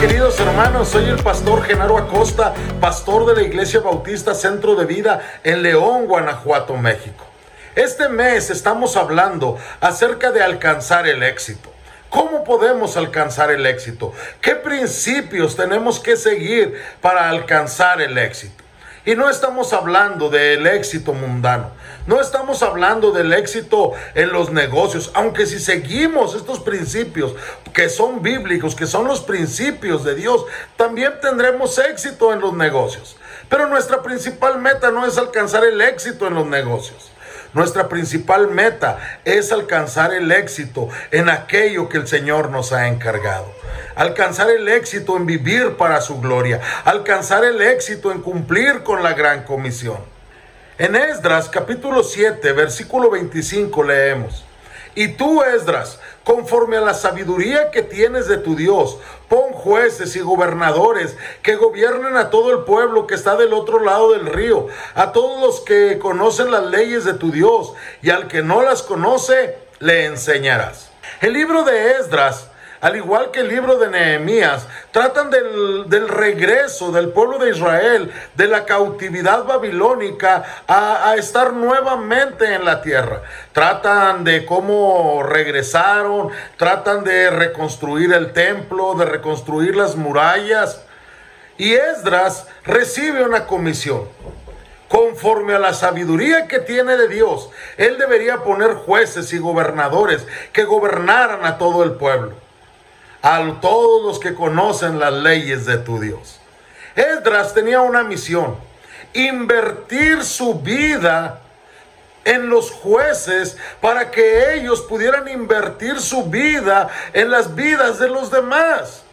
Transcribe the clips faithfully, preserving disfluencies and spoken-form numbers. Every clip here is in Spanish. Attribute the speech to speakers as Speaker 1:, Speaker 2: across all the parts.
Speaker 1: queridos hermanos, soy el pastor Genaro Acosta, pastor de la Iglesia Bautista Centro de Vida en León, Guanajuato, México. Este mes estamos hablando acerca de alcanzar el éxito. ¿Cómo podemos alcanzar el éxito? ¿Qué principios tenemos que seguir para alcanzar el éxito? Y no estamos hablando del éxito mundano, no estamos hablando del éxito en los negocios, aunque si seguimos estos principios que son bíblicos, que son los principios de Dios, también tendremos éxito en los negocios. Pero nuestra principal meta no es alcanzar el éxito en los negocios. Nuestra principal meta es alcanzar el éxito en aquello que el Señor nos ha encargado. Alcanzar el éxito en vivir para su gloria. Alcanzar el éxito en cumplir con la gran comisión. En Esdras capítulo siete, versículo veinticinco leemos: Y tú, Esdras, conforme a la sabiduría que tienes de tu Dios, pon jueces y gobernadores que gobiernen a todo el pueblo que está del otro lado del río, a todos los que conocen las leyes de tu Dios, y al que no las conoce, le enseñarás. El libro de Esdras, al igual que el libro de Nehemías, tratan del, del regreso del pueblo de Israel de la cautividad babilónica a, a estar nuevamente en la tierra. Tratan de cómo regresaron, tratan de reconstruir el templo, de reconstruir las murallas. Y Esdras recibe una comisión. Conforme a la sabiduría que tiene de Dios, él debería poner jueces y gobernadores que gobernaran a todo el pueblo, a todos los que conocen las leyes de tu Dios. Esdras tenía una misión: invertir su vida en los jueces para que ellos pudieran invertir su vida en las vidas de los demás.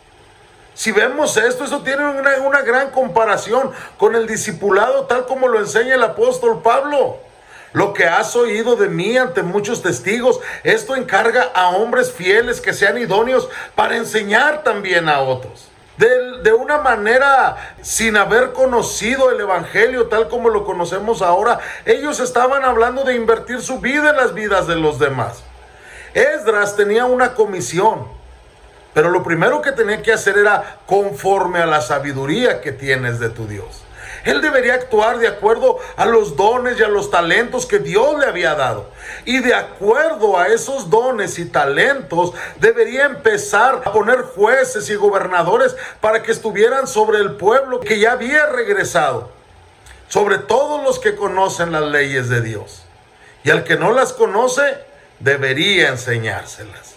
Speaker 1: Si vemos esto, eso tiene una, una gran comparación con el discipulado tal como lo enseña el apóstol Pablo. Lo que has oído de mí ante muchos testigos, esto encarga a hombres fieles que sean idóneos para enseñar también a otros. De, de una manera, sin haber conocido el evangelio tal como lo conocemos ahora, ellos estaban hablando de invertir su vida en las vidas de los demás. Esdras tenía una comisión, pero lo primero que tenía que hacer era conforme a la sabiduría que tienes de tu Dios. Él debería actuar de acuerdo a los dones y a los talentos que Dios le había dado. Y de acuerdo a esos dones y talentos, debería empezar a poner jueces y gobernadores para que estuvieran sobre el pueblo que ya había regresado. Sobre todos los que conocen las leyes de Dios. Y al que no las conoce, debería enseñárselas.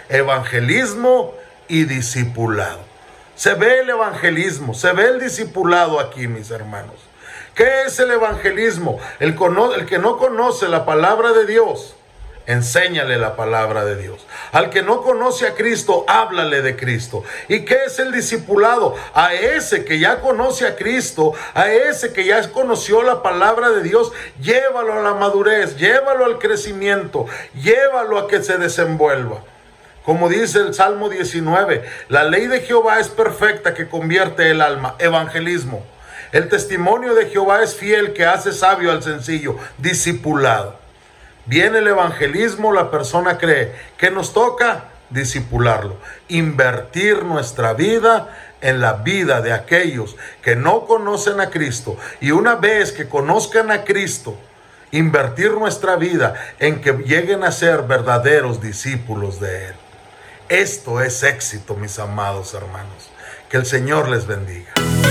Speaker 1: Evangelismo y discipulado. Se ve el evangelismo, se ve el discipulado aquí, mis hermanos. ¿Qué es el evangelismo? El, cono- el que no conoce la palabra de Dios, enséñale la palabra de Dios. Al que no conoce a Cristo, háblale de Cristo. ¿Y qué es el discipulado? A ese que ya conoce a Cristo, a ese que ya conoció la palabra de Dios, llévalo a la madurez, llévalo al crecimiento, llévalo a que se desenvuelva. Como dice el Salmo diecinueve, la ley de Jehová es perfecta que convierte el alma. Evangelismo. El testimonio de Jehová es fiel que hace sabio al sencillo. Discipulado. Viene el evangelismo, la persona cree. ¿Qué nos toca? Discipularlo. Invertir nuestra vida en la vida de aquellos que no conocen a Cristo. Y una vez que conozcan a Cristo, invertir nuestra vida en que lleguen a ser verdaderos discípulos de Él. Esto es éxito, mis amados hermanos. Que el Señor les bendiga.